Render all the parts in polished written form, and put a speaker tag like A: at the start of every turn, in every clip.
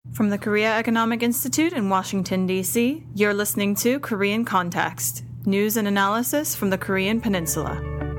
A: From the Korea Economic Institute in Washington, D.C., you're listening to Korean Context, news and analysis from the Korean Peninsula.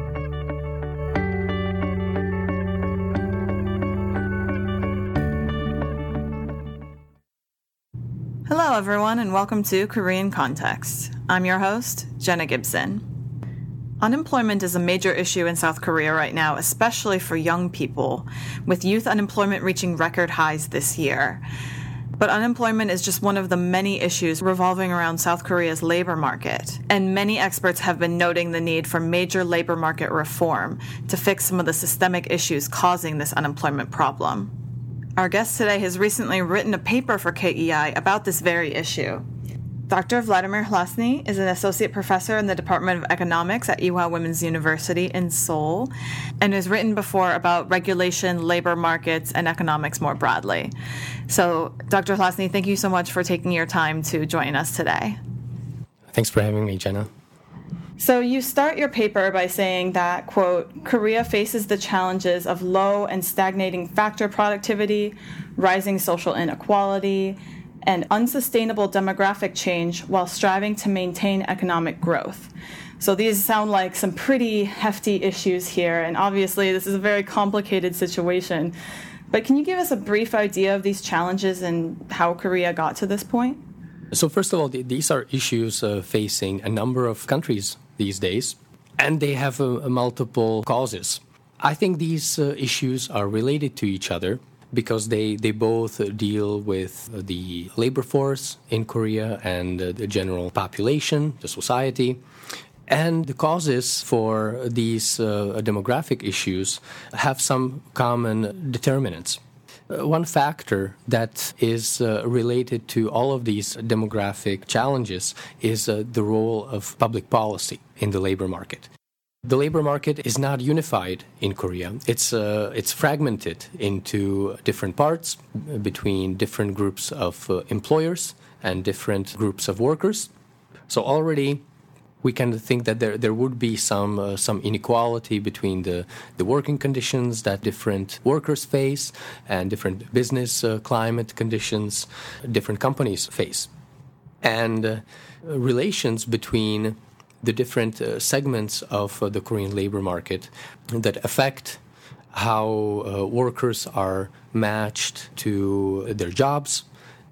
A: Hello, everyone, and welcome to Korean Context. I'm your host, Jenna Gibson. Unemployment is a major issue in South Korea right now, especially for young people, with youth unemployment reaching record highs this year. But unemployment is just one of the many issues revolving around South Korea's labor market, and many experts have been noting the need for major labor market reform to fix some of the systemic issues causing this unemployment problem. Our guest today has recently written a paper for KEI about this very issue. Dr. Vladimir Hlasny is an associate professor in the Department of Economics at Ewha Women's University in Seoul and has written before about regulation, labor markets, and economics more broadly. So, Dr. Hlasny, thank you so much for taking your time to join us today.
B: Thanks for having me, Jenna.
A: So you start your paper by saying that, quote, Korea faces the challenges of low and stagnating factor productivity, rising social inequality, and unsustainable demographic change while striving to maintain economic growth. So these sound like some pretty hefty issues here, and obviously this is a very complicated situation. But can you give us a brief idea of these challenges and how Korea got to this point?
B: So first of all, these are issues facing a number of countries these days, and they have multiple causes. I think these issues are related to each other, because they both deal with the labor force in Korea and the general population, the society. And the causes for these demographic issues have some common determinants. One factor that is related to all of these demographic challenges is the role of public policy in the labor market. The labor market is not unified in Korea. It's fragmented into different parts between different groups of employers and different groups of workers. So already we can think that there would be some inequality between the working conditions that different workers face and different business climate conditions different companies face. And relations between the different segments of the Korean labor market that affect how workers are matched to their jobs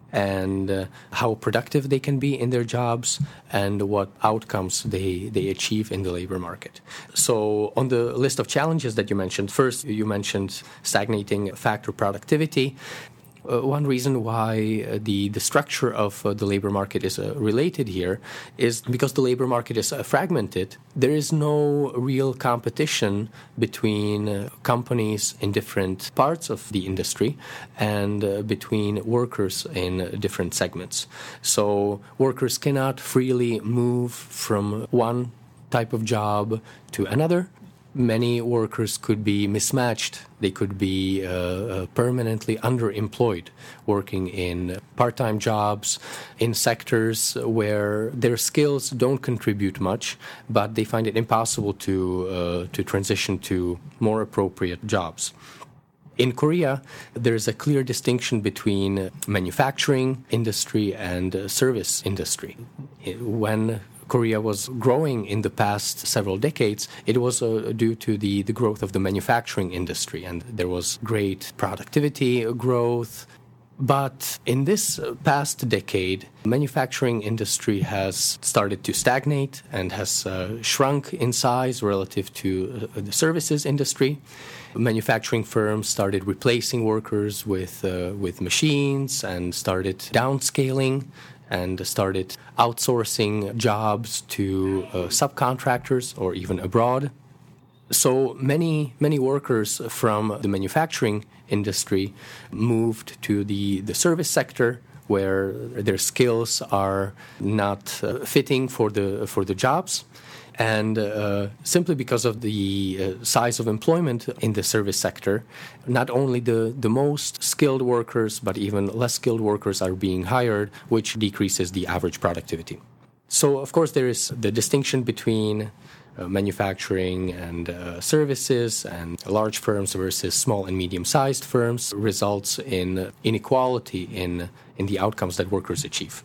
B: and how productive they can be in their jobs and what outcomes they achieve in the labor market. So on the list of challenges that you mentioned, first you mentioned stagnating factor productivity. One reason why the structure of the labor market is related here is because the labor market is fragmented. There is no real competition between companies in different parts of the industry and between workers in different segments. So workers cannot freely move from one type of job to another. Many workers could be mismatched. They could be permanently underemployed, working in part-time jobs in sectors where their skills don't contribute much, but they find it impossible to transition to more appropriate jobs. In Korea, there is a clear distinction between manufacturing industry and service industry. When Korea was growing in the past several decades, it was due to the growth of the manufacturing industry, and there was great productivity growth. But in this past decade, manufacturing industry has started to stagnate and has shrunk in size relative to the services industry. Manufacturing firms started replacing workers with machines and started downscaling and started outsourcing jobs to subcontractors or even abroad. So many workers from the manufacturing industry moved to the service sector, where their skills are not fitting for the jobs. And simply because of the size of employment in the service sector, not only the most skilled workers, but even less skilled workers are being hired, which decreases the average productivity. So, of course, there is the distinction between manufacturing and services and large firms versus small and medium-sized firms results in inequality in the outcomes that workers achieve.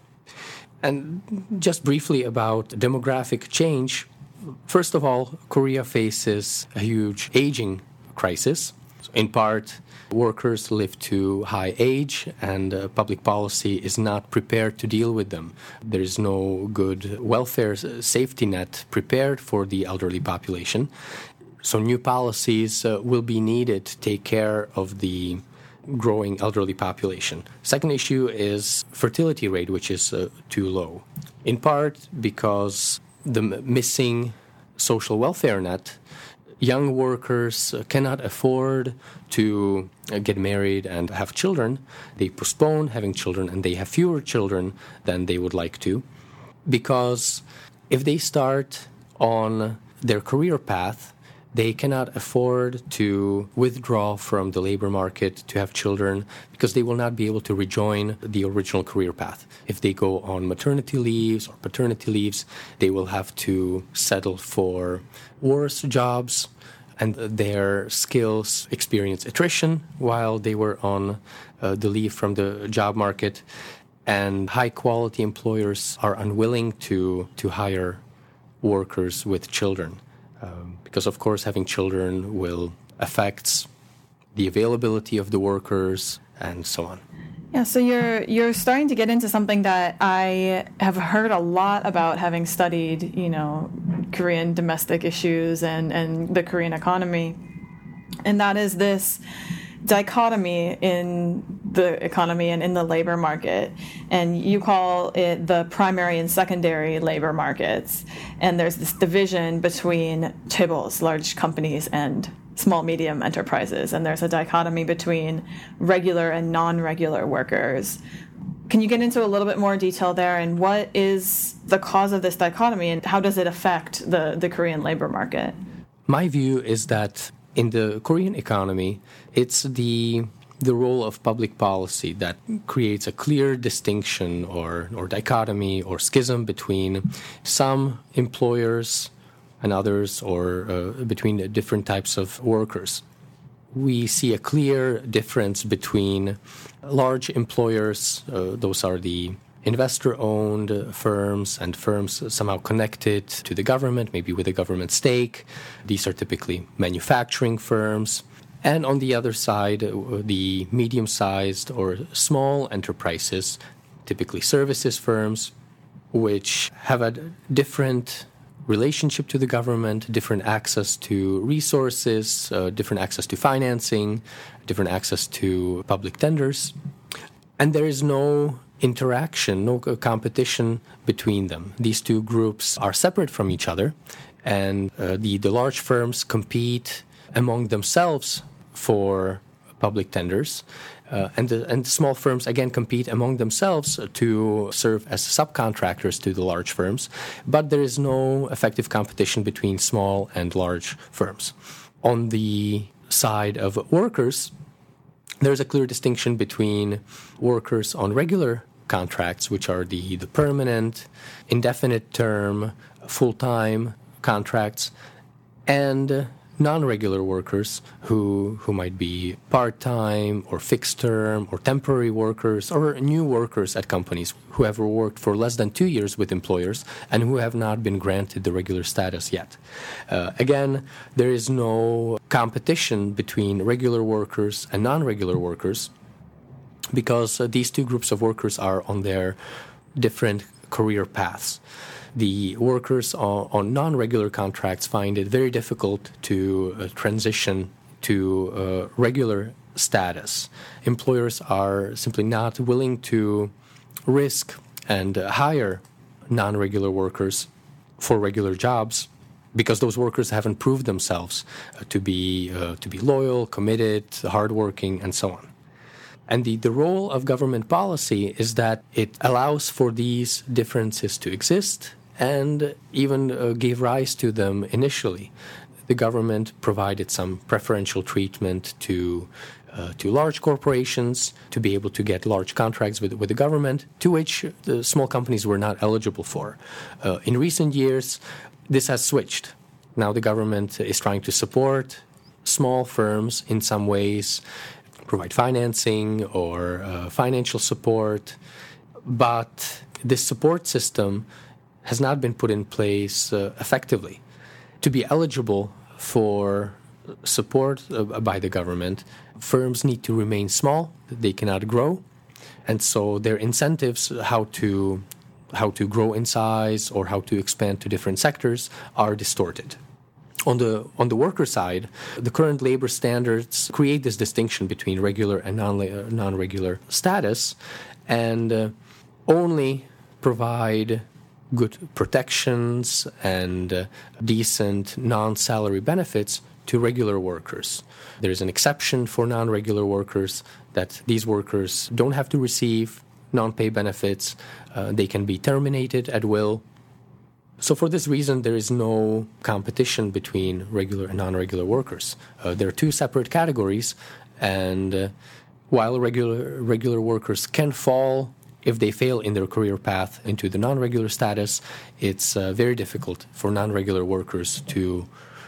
B: And just briefly about demographic change, first of all, Korea faces a huge aging crisis. In part, workers live to high age, and public policy is not prepared to deal with them. There is no good welfare safety net prepared for the elderly population. So new policies will be needed to take care of the growing elderly population. Second issue is fertility rate, which is too low, in part because the missing social welfare net. Young workers cannot afford to get married and have children. They postpone having children, and they have fewer children than they would like to, because if they start on their career path, they cannot afford to withdraw from the labor market to have children, because they will not be able to rejoin the original career path. If they go on maternity leaves or paternity leaves, they will have to settle for worse jobs, and their skills experience attrition while they were on the leave from the job market. And high-quality employers are unwilling to hire workers with children. Because, of course, having children will affect the availability of the workers and so on.
A: Yeah, so you're starting to get into something that I have heard a lot about, having studied, Korean domestic issues and the Korean economy. And that is this dichotomy in the economy and in the labor market. And you call it the primary and secondary labor markets. And there's this division between chaebols, large companies, and small, medium enterprises. And there's a dichotomy between regular and non-regular workers. Can you get into a little bit more detail there? And what is the cause of this dichotomy, and how does it affect the Korean labor market?
B: My view is that in the Korean economy, it's the role of public policy that creates a clear distinction or dichotomy or schism between some employers and others, or between different types of workers. We see a clear difference between large employers, those are the investor-owned firms and firms somehow connected to the government, maybe with a government stake. These are typically manufacturing firms. And on the other side, the medium-sized or small enterprises, typically services firms, which have a different relationship to the government, different access to resources, different access to financing, different access to public tenders. And there is no interaction, no competition between them. These two groups are separate from each other, and the large firms compete among themselves for public tenders, and the small firms again compete among themselves to serve as subcontractors to the large firms, but there is no effective competition between small and large firms. On the side of workers, there's a clear distinction between workers on regular contracts, which are the permanent, indefinite term, full-time contracts, and non-regular workers who might be part-time or fixed-term or temporary workers or new workers at companies who have worked for less than 2 years with employers and who have not been granted the regular status yet. Again, there is no competition between regular workers and non-regular workers, because these two groups of workers are on their different career paths. The workers on non-regular contracts find it very difficult to transition to regular status. Employers are simply not willing to risk and hire non-regular workers for regular jobs, because those workers haven't proved themselves to be loyal, committed, hardworking, and so on. And the role of government policy is that it allows for these differences to exist and even gave rise to them initially. The government provided some preferential treatment to large corporations to be able to get large contracts with the government, to which the small companies were not eligible for. In recent years, this has switched. Now the government is trying to support small firms in some ways, provide financing or financial support, but this support system has not been put in place effectively. To be eligible for support by the government, firms need to remain small, they cannot grow, and so their incentives how to grow in size or how to expand to different sectors are distorted. On the worker side, the current labor standards create this distinction between regular and non-regular status and only provide good protections and decent non-salary benefits to regular workers. There is an exception for non-regular workers that these workers don't have to receive non-pay benefits. They can be terminated at will. So for this reason, there is no competition between regular and non-regular workers. There are two separate categories, and while regular workers can fall if they fail in their career path into the non-regular status, it's very difficult for non-regular workers to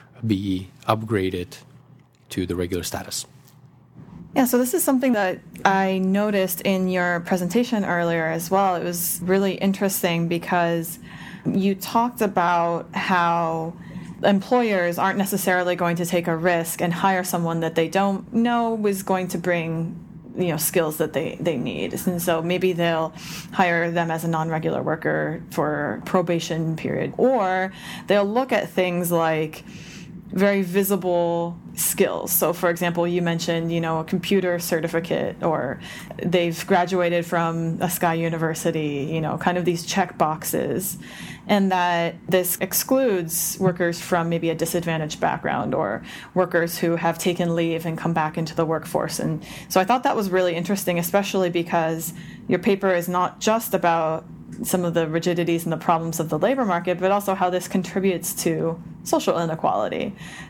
B: be upgraded to the regular status.
A: Yeah, so this is something that I noticed in your presentation earlier as well. It was really interesting because you talked about how employers aren't necessarily going to take a risk and hire someone that they don't know is going to bring, skills that they need. And so maybe they'll hire them as a non-regular worker for probation period, or they'll look at things like very visible skills. So, for example, you mentioned, a computer certificate, or they've graduated from a Sky University, kind of these check boxes, and that this excludes workers from maybe a disadvantaged background or workers who have taken leave and come back into the workforce. And so I thought that was really interesting, especially because your paper is not just about some of the rigidities and the problems of the labor market, but also how this contributes to social inequality.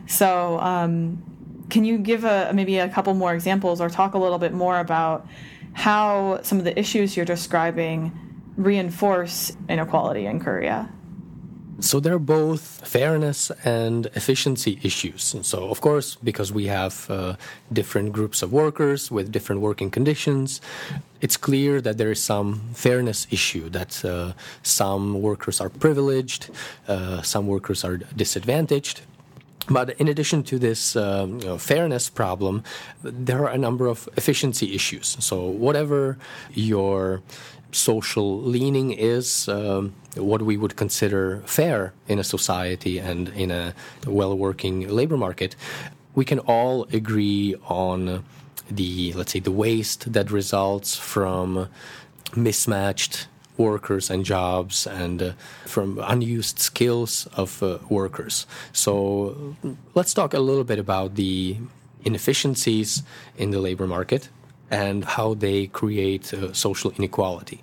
A: So can you give maybe a couple more examples or talk a little bit more about how some of the issues you're describing reinforce inequality in Korea?
B: So they're both fairness and efficiency issues. And so, of course, because we have different groups of workers with different working conditions, it's clear that there is some fairness issue, that some workers are privileged, some workers are disadvantaged. But in addition to this fairness problem, there are a number of efficiency issues. So whatever your social leaning is, what we would consider fair in a society and in a well-working labor market, we can all agree on the waste that results from mismatched workers and jobs and from unused skills of workers. So let's talk a little bit about the inefficiencies in the labor market and how they create social inequality.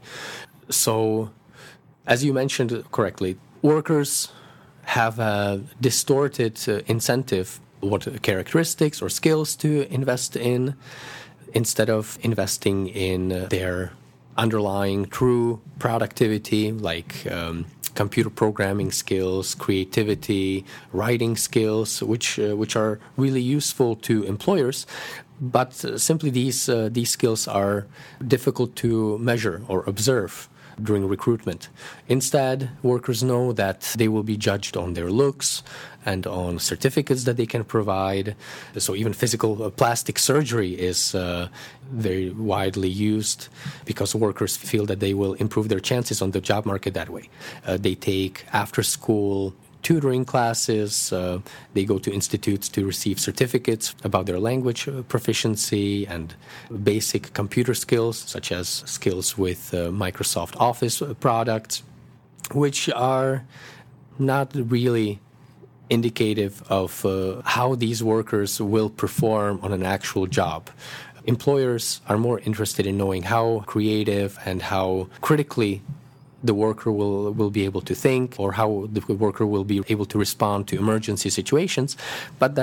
B: So, as you mentioned correctly, workers have a distorted incentive, what characteristics or skills to invest in, instead of investing in their underlying true productivity, like computer programming skills, creativity, writing skills, which are really useful to employers. But simply these skills are difficult to measure or observe during recruitment. Instead, workers know that they will be judged on their looks and on certificates that they can provide. So even physical plastic surgery is very widely used because workers feel that they will improve their chances on the job market that way. They take after-school tutoring classes, they go to institutes to receive certificates about their language proficiency and basic computer skills, such as skills with Microsoft Office products, which are not really indicative of how these workers will perform on an actual job. Employers are more interested in knowing how creative and how critically the worker will be able to think, or how the worker will be able to respond to emergency situations, but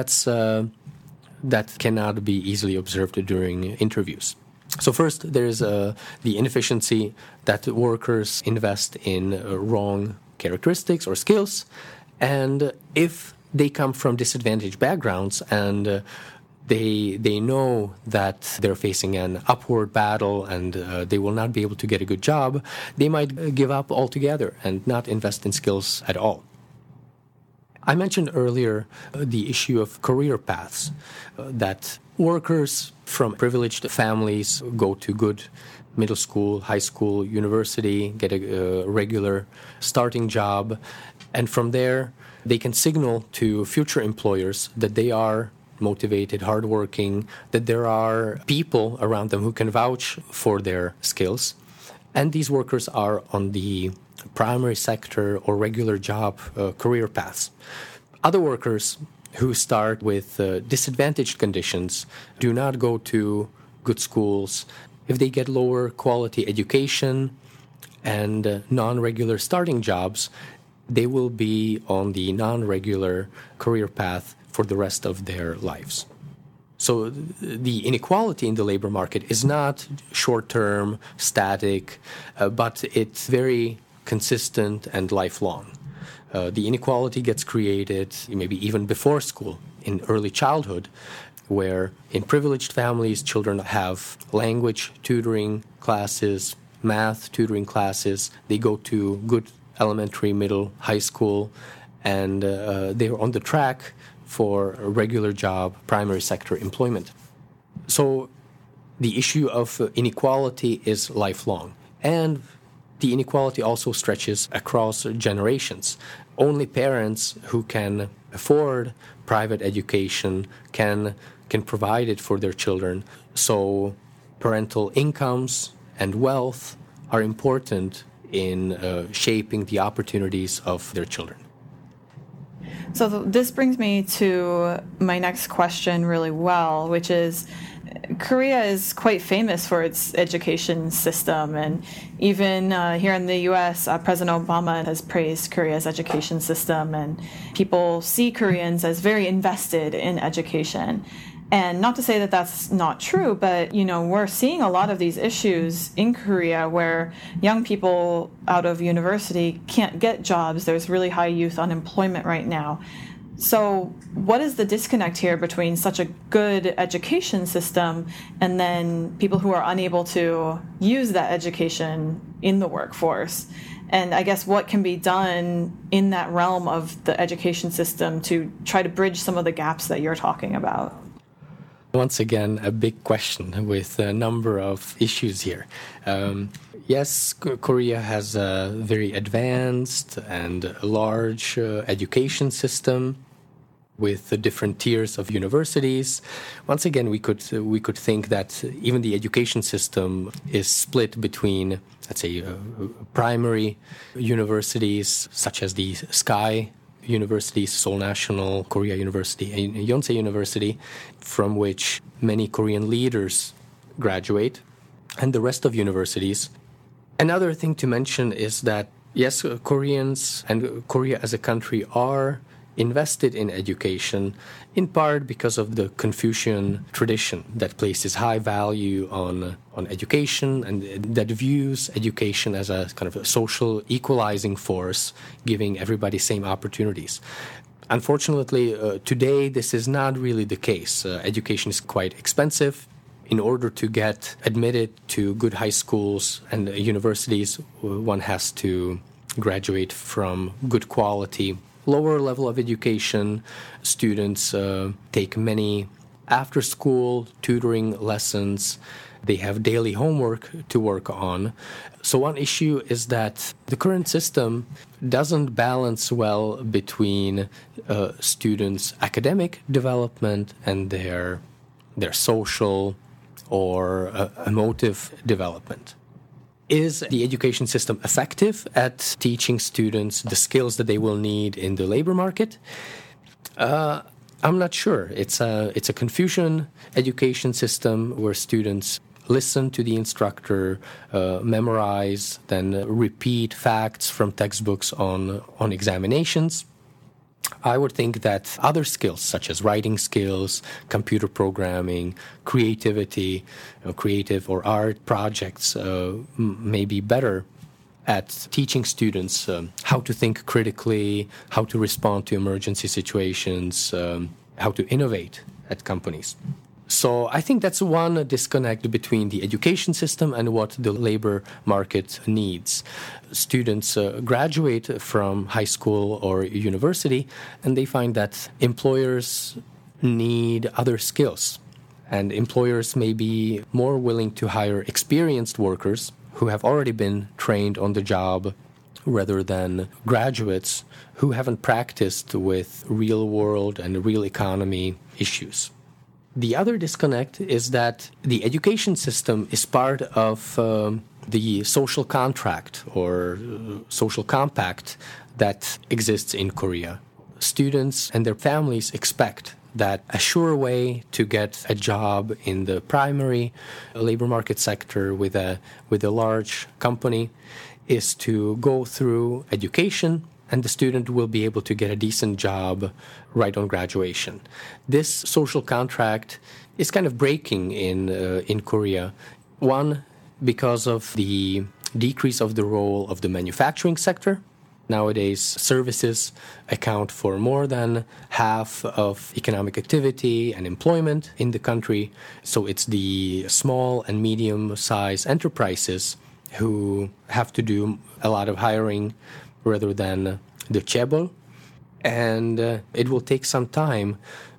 B: that cannot be easily observed during interviews. So first, there's the inefficiency that workers invest in wrong characteristics or skills, and if they come from disadvantaged backgrounds, and they know that they're facing an upward battle and they will not be able to get a good job, they might give up altogether and not invest in skills at all. I mentioned earlier the issue of career paths, that workers from privileged families go to good middle school, high school, university, get a regular starting job, and from there they can signal to future employers that they are motivated, hardworking, that there are people around them who can vouch for their skills. And these workers are on the primary sector or regular job career paths. Other workers who start with disadvantaged conditions do not go to good schools. If they get lower quality education and non-regular starting jobs, they will be on the non-regular career path for the rest of their lives. So the inequality in the labor market is not short-term, static, but it's very consistent and lifelong. The inequality gets created maybe even before school, in early childhood, where in privileged families, children have language tutoring classes, math tutoring classes. They go to good elementary, middle, high school, and they're on the track for a regular job, primary sector employment. So the issue of inequality is lifelong. And the inequality also stretches across generations. Only parents who can afford private education can provide it for their children. So parental incomes and wealth are important in shaping the opportunities of their children.
A: So this brings me to my next question really well, which is Korea is quite famous for its education system. And even here in the U.S., President Obama has praised Korea's education system. And people see Koreans as very invested in education. And not to say that that's not true, but, we're seeing a lot of these issues in Korea where young people out of university can't get jobs. There's really high youth unemployment right now. So what is the disconnect here between such a good education system and then people who are unable to use that education in the workforce? And I guess what can be done in that realm of the education system to try to bridge some of the gaps that you're talking about?
B: Once again, a big question with a number of issues here. Yes, Korea has a very advanced and large education system with the different tiers of universities. Once again, we could think that even the education system is split between, let's say, primary universities such as the SKY universities, Seoul National, Korea University, and Yonsei University, from which many Korean leaders graduate, and the rest of universities. Another thing to mention is that, yes, Koreans and Korea as a country are invested in education, in part because of the Confucian tradition that places high value on education and that views education as a kind of a social equalizing force, giving everybody same opportunities. Unfortunately, today this is not really the case. Education is quite expensive. In order to get admitted to good high schools and universities, one has to graduate from good quality lower level of education. Students take many after-school tutoring lessons. They have daily homework to work on. So one issue is that the current system doesn't balance well between students' academic development and their social or emotive development. Is the education system effective at teaching students the skills that they will need in the labor market? I'm not sure. It's a Confucian education system where students listen to the instructor, memorize, then repeat facts from textbooks on examinations. I would think that other skills, such as writing skills, computer programming, creativity, creative or art projects may be better at teaching students how to think critically, how to respond to emergency situations, how to innovate at companies. So I think that's one disconnect between the education system and what the labor market needs. Students graduate from high school or university, and they find that employers need other skills. And employers may be more willing to hire experienced workers who have already been trained on the job rather than graduates who haven't practiced with real world and real economy issues. The other disconnect is that the education system is part of the social contract or social compact that exists in Korea. Students and their families expect that a sure way to get a job in the primary labor market sector with a large company is to go through education, and the student will be able to get a decent job right on graduation. This social contract is kind of breaking in Korea. One, because of the decrease of the role of the manufacturing sector. Nowadays, services account for more than half of economic activity and employment in the country. So it's the small and medium-sized enterprises who have to do a lot of hiring rather than the chaebol. And it will take some time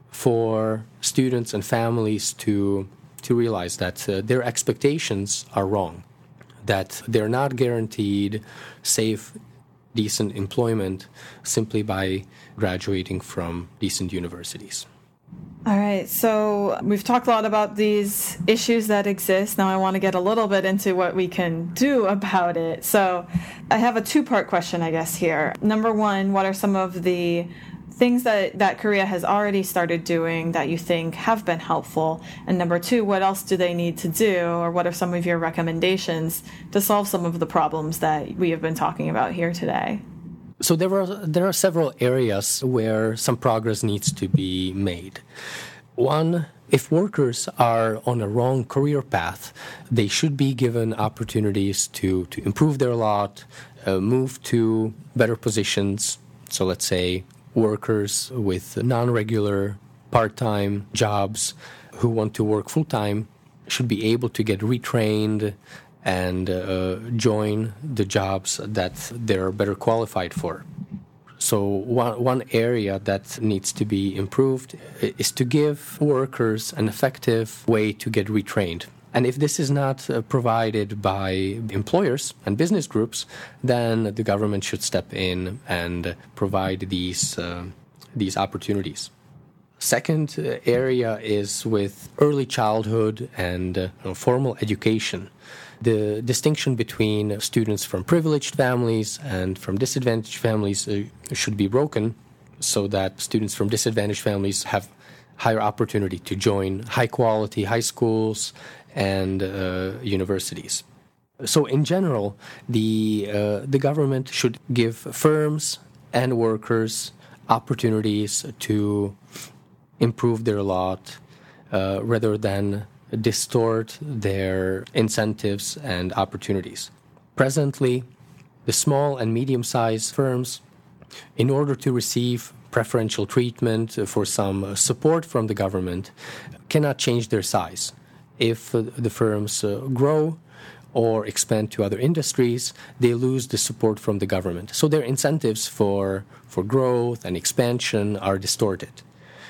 B: for students and families to realize that their expectations are wrong, that they're not guaranteed safe, decent employment simply by graduating from decent universities.
A: All right, so we've talked a lot about these issues that exist. Now I want to get a little bit into what we can do about it. So I have a two-part question, I guess, here. Number one, what are some of the things that Korea has already started doing that you think have been helpful? And number two, what else do they need to do, or what are some of your recommendations to solve some of the problems that we have been talking about here today?
B: So there are several areas where some progress needs to be made. One, if workers are on a wrong career path, they should be given opportunities to improve their lot, move to better positions. So let's say workers with non-regular part-time jobs who want to work full-time should be able to get retrained and join the jobs that they're better qualified for. So one area that needs to be improved is to give workers an effective way to get retrained. And if this is not provided by employers and business groups, then the government should step in and provide these opportunities. Second area is with early childhood and formal education. The distinction between students from privileged families and from disadvantaged families should be broken so that students from disadvantaged families have higher opportunity to join high-quality high schools and universities. So in general, the government should give firms and workers opportunities to improve their lot rather than distort their incentives and opportunities. Presently, the small and medium-sized firms, in order to receive preferential treatment for some support from the government, cannot change their size. If the firms grow or expand to other industries, they lose the support from the government. So their incentives for growth and expansion are distorted.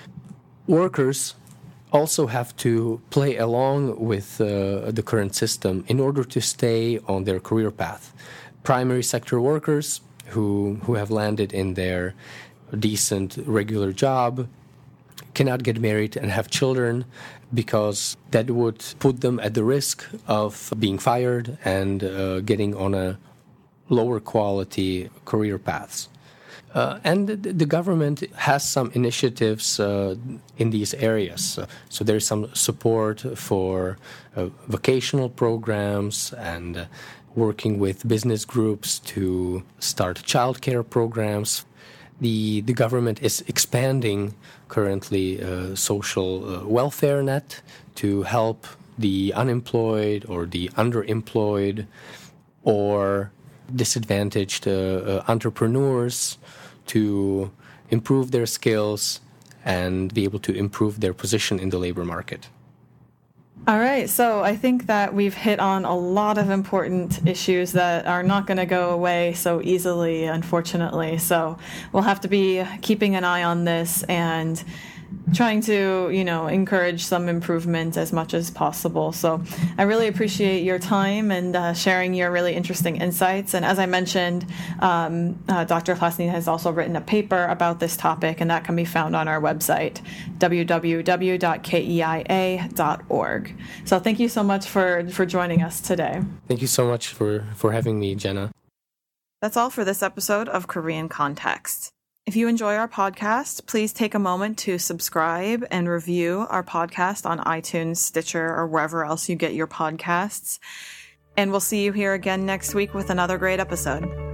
B: Workers also have to play along with the current system in order to stay on their career path. Primary sector workers who have landed in their decent regular job cannot get married and have children because that would put them at the risk of being fired and getting on a lower quality career paths. And the government has some initiatives in these areas. So there's some support for vocational programs and working with business groups to start childcare programs. The government is expanding currently social welfare net to help the unemployed or the underemployed or disadvantaged entrepreneurs to improve their skills and be able to improve their position in the labor market.
A: All right, so I think that we've hit on a lot of important issues that are not going to go away so easily, unfortunately. So we'll have to be keeping an eye on this and trying to, encourage some improvement as much as possible. So I really appreciate your time and sharing your really interesting insights. And as I mentioned, Dr. Klasny has also written a paper about this topic, and that can be found on our website, www.keia.org. So thank you so much for joining us today.
B: Thank you so much for having me, Jenna.
A: That's all for this episode of Korean Context. If you enjoy our podcast, please take a moment to subscribe and review our podcast on iTunes, Stitcher, or wherever else you get your podcasts. And we'll see you here again next week with another great episode.